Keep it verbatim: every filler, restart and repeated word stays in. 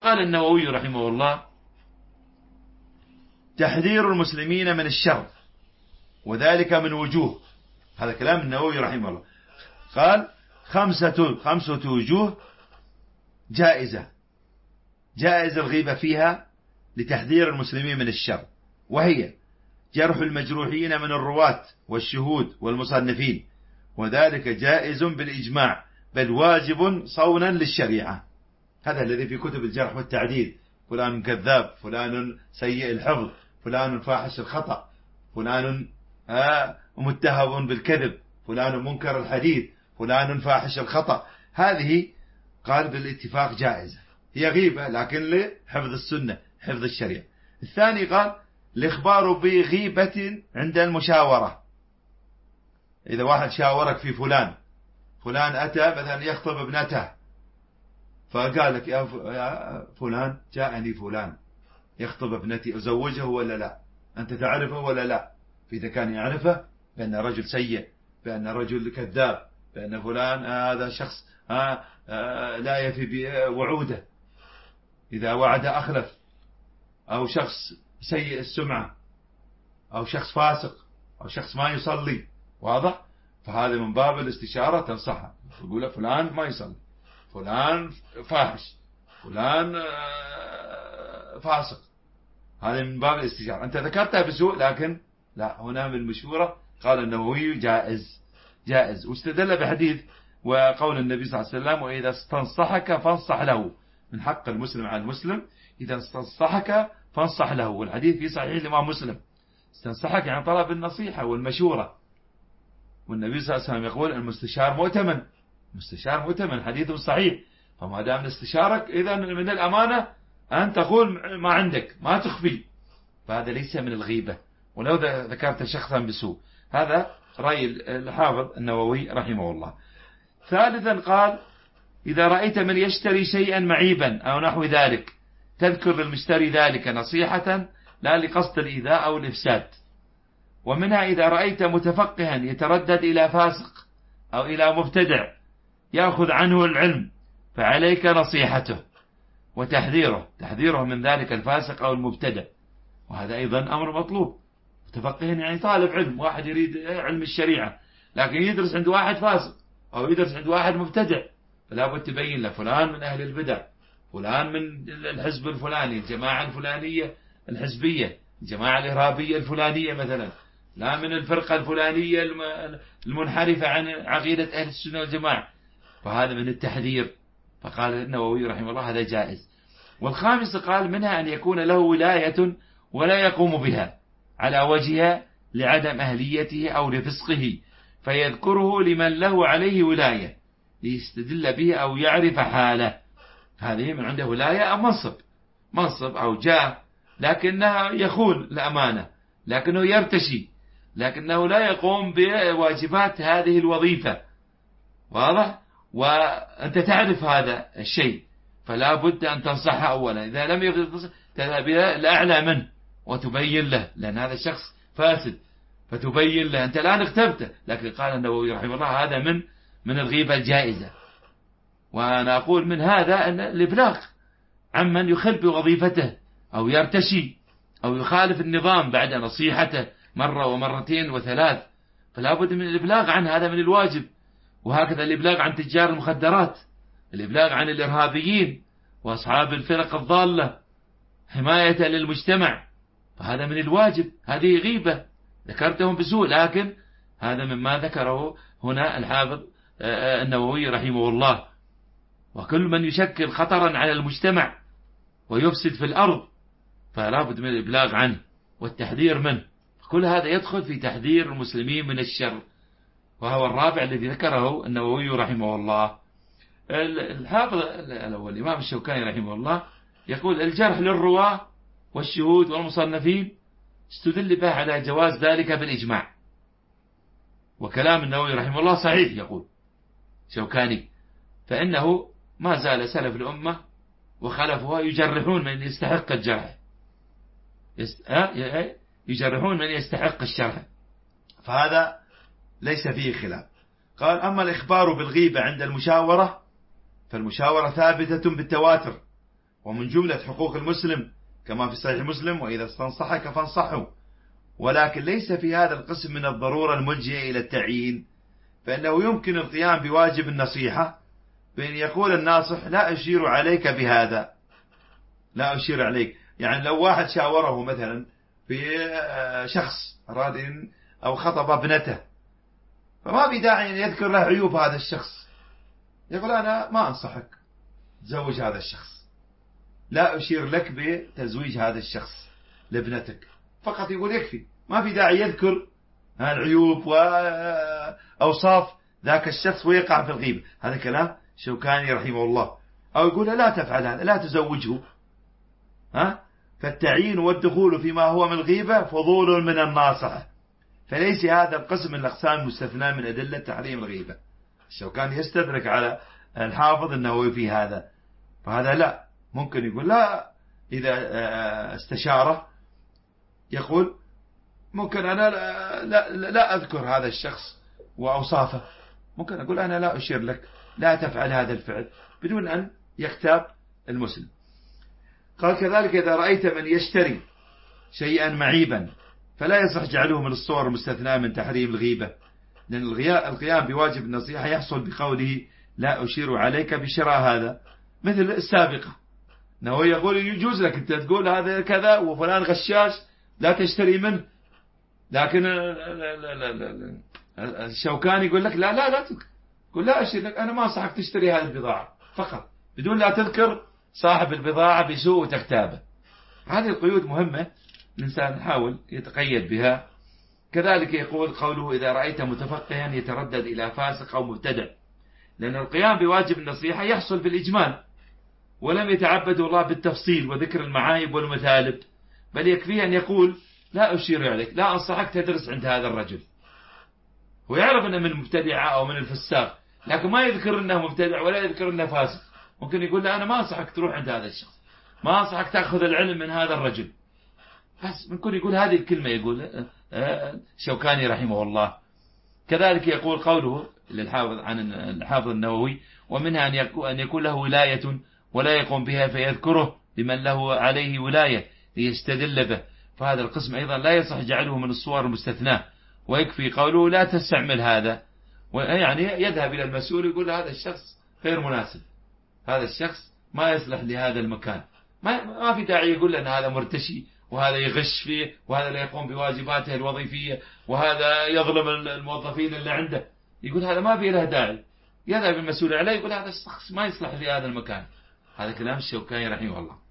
قال النووي رحمه الله: تحذير المسلمين من الشر، وذلك من وجوه. هذا كلام النووي رحمه الله. قال: خمسة خمسة وجوه جائزة جائز الغيبة فيها لتحذير المسلمين من الشر، وهي: جرح المجروحين من الرواة والشهود والمصنفين، وذلك جائز بالإجماع، بل واجب صونا للشريعة. هذا الذي في كتب الجرح والتعديل: فلان كذاب، فلان سيء الحفظ، فلان فاحش الخطأ، فلان متهم بالكذب، فلان منكر الحديث، فلان فاحش الخطأ. هذه قال بالاتفاق جائزة، هي غيبة لكن لحفظ السنة، حفظ الشريعة. الثاني قال: الإخبار بغيبة عند المشاورة. إذا واحد شاورك في فلان، فلان أتى مثلا يخطب ابنته، فقال لك: يا فلان جاءني فلان يخطب ابنتي، أزوجه ولا لا؟ أنت تعرفه ولا لا؟ فإذا كان يعرفه بأن رجل سيء، بأن رجل كذاب، بأن فلان هذا شخص لا يفي بوعوده، إذا وعد أخلف، أو شخص سيء السمعة، أو شخص فاسق، أو شخص ما يصلي، واضح؟ فهذا من باب الاستشارة تنصحه، يقول فلان ما يصلي، فلان فاحش، فلان فاسق. هذا من باب الاستشارة. أنت ذكرتها بسوء، لكن لا، هنا من المشورة. قال النووي: جائز جائز واستدل بحديث وقول النبي صلى الله عليه وسلم: وإذا استنصحك فانصح له. من حق المسلم على المسلم إذا استنصحك فانصح له. والحديث في صحيح الإمام مسلم. استنصحك يعني طلب النصيحة والمشورة. والنبي صلى الله عليه وسلم يقول: المستشار مؤتمن، المستشار مؤتمن، حديث صحيح. فما دام استشارك، إذا من الأمانة أن تقول ما عندك، ما تخفي. فهذا ليس من الغيبة ولو ذكرت شخصا بسوء. هذا رأي الحافظ النووي رحمه الله. ثالثا قال: إذا رأيت من يشتري شيئا معيبا أو نحو ذلك، تذكر للمشتري ذلك نصيحة لا لقصد الإيذاء أو الإفساد. ومنها: إذا رأيت متفقها يتردد إلى فاسق أو إلى مبتدع يأخذ عنه العلم، فعليك نصيحته وتحذيره تحذيره من ذلك الفاسق أو المبتدع. وهذا أيضا أمر مطلوب. متفقه يعني طالب علم، واحد يريد علم الشريعة لكن يدرس عند واحد فاسق أو يدرس عند واحد مبتدع، فلا بد تبين له فلان من أهل البدع، فلان من الحزب الفلاني، الجماعة الفلانية الحزبية، الجماعة الإرهابية الفلانية مثلا، لا من الفرقة الفلانية المنحرفة عن عقيدة أهل السنة والجماعة. فهذا من التحذير. فقال النووي رحمه الله: هذا جائز. والخامس قال: منها أن يكون له ولاية ولا يقوم بها على وجهها لعدم أهليته أو لفسقه، فيذكره لمن له عليه ولاية ليستدل به أو يعرف حاله. هذه من عنده ولاية أو منصب منصب أو جاه، لكنها يخون الأمانة، لكنه يرتشي، لكنه لا يقوم بواجبات هذه الوظيفة، واضح؟ وأنت تعرف هذا الشيء، فلا بد أن تنصحه أولا. إذا لم يفضل تذهب إلى الأعلى منه وتبين له، لأن هذا الشخص فاسد، فتبين له. أنت الآن اغتبته، لكن قال النووي رحمه الله: هذا من من الغيبة الجائزة. وأنا أقول من هذا أن الإبلاغ عمن يخل بوظيفته أو يرتشي أو يخالف النظام بعد نصيحته مرة ومرتين وثلاث، فلا بد من الإبلاغ عن هذا، من الواجب. وهكذا الإبلاغ عن تجار المخدرات، الإبلاغ عن الإرهابيين وأصحاب الفرق الضالة حماية للمجتمع، فهذا من الواجب. هذه غيبة، ذكرتهم بسوء، لكن هذا مما ذكره هنا الحافظ النووي رحمه الله. وكل من يشكل خطرا على المجتمع ويفسد في الأرض فلا بد من الإبلاغ عنه والتحذير منه. كل هذا يدخل في تحذير المسلمين من الشر، وهو الرابع الذي ذكره النووي رحمه الله. الحافظ الأول الإمام الشوكاني رحمه الله يقول: الجرح للرواة والشهود والمصنفين استدل به على جواز ذلك بالإجماع. وكلام النووي رحمه الله صحيح، يقول شوكاني، فإنه ما زال سلف الأمة وخلفها يجرحون من يستحق الجرح، يجرحون من يستحق الشرح، فهذا ليس فيه خلاف. قال: أما الإخبار بالغيبة عند المشاورة فالمشاورة ثابتة بالتواتر، ومن جملة حقوق المسلم كما في صحيح مسلم وإذا استنصحك فانصحه، ولكن ليس في هذا القسم من الضرورة الملجئة إلى التعيين، فإنه يمكن القيام بواجب النصيحة بأن يقول الناصح لا أشير عليك بهذا، لا أشير عليك. يعني لو واحد شاوره مثلا في شخص أراد أو خطب ابنته، فما في داعي أن يذكر له عيوب هذا الشخص، يقول أنا ما أنصحك تزوج هذا الشخص، لا أشير لك بتزويج هذا الشخص لابنتك، فقط يقول يكفي، ما في داعي يذكر العيوب وأوصاف ذاك الشخص ويقع في الغيبة. هذا كلام شوكاني رحمه الله. أو يقول لا تفعل هذا، لا تزوجه. ها؟ فالتعيين والدخول فيما هو من الغيبة فضول من الناصح، فليس هذا القسم من الأقسام المستثنى من أدلة تحريم الغيبة. الشوكاني يستدرك على الحافظ النووي في هذا، فهذا لا، ممكن يقول لا، إذا استشاره يقول ممكن أنا لا, لا, لا أذكر هذا الشخص وأوصافه، ممكن أقول أنا لا أشير لك، لا تفعل هذا الفعل، بدون أن يغتاب المسلم. قال كذلك إذا رأيت من يشتري شيئا معيبا فلا يصح جعله من الصور المستثناة من تحريم الغيبة، لأن القيام بواجب النصيحة يحصل بقوله لا أشير عليك بشراء هذا، مثل السابقة أنه يقول يجوز لك أنت تقول هذا كذا وفلان غشاش لا تشتري منه، لكن الشوكاني يقول لك لا لا لا تقول لا أشير لك، أنا ما أنصحك تشتري هذه البضاعة فقط، بدون لا تذكر صاحب البضاعة بسوء وتغتابه. هذه القيود مهمة، الإنسان يحاول يتقيد بها. كذلك يقول قوله إذا رأيت متفقها يتردد إلى فاسق أو مبتدع، لأن القيام بواجب النصيحة يحصل بالإجمال، ولم يتعبد الله بالتفصيل وذكر المعايب والمثالب، بل يكفيه أن يقول لا أشير عليك، لا أنصحك تدرس عند هذا الرجل، ويعرف أنه من المبتدعة أو من الفساق، لكن ما يذكر أنه مبتدع ولا يذكر أنه فاسق. ممكن يقول لا أنا ما أنصحك تروح عند هذا الشخص، ما أنصحك تأخذ العلم من هذا الرجل، بس ممكن يقول هذه الكلمة، يقول شوكاني رحمه الله. كذلك يقول قوله للحافظ عن الحافظ النووي ومنها أن يكون له ولاية ولا يقوم بها فيذكره لمن له عليه ولاية ليستدل به، فهذا القسم أيضا لا يصح جعله من الصور المستثناة، ويكفي قوله لا تستعمل هذا، يعني يذهب إلى المسؤول يقول هذا الشخص غير مناسب، هذا الشخص ما يصلح لهذا المكان، ما, ما في داعي يقول لنا هذا مرتشي وهذا يغش فيه وهذا لا يقوم بواجباته الوظيفية وهذا يظلم الموظفين اللي عنده، يقول هذا ما في له داعي، يذهب المسؤول عليه يقول هذا الشخص ما يصلح في هذا المكان. هذا كلام الشوكاني رحمه الله.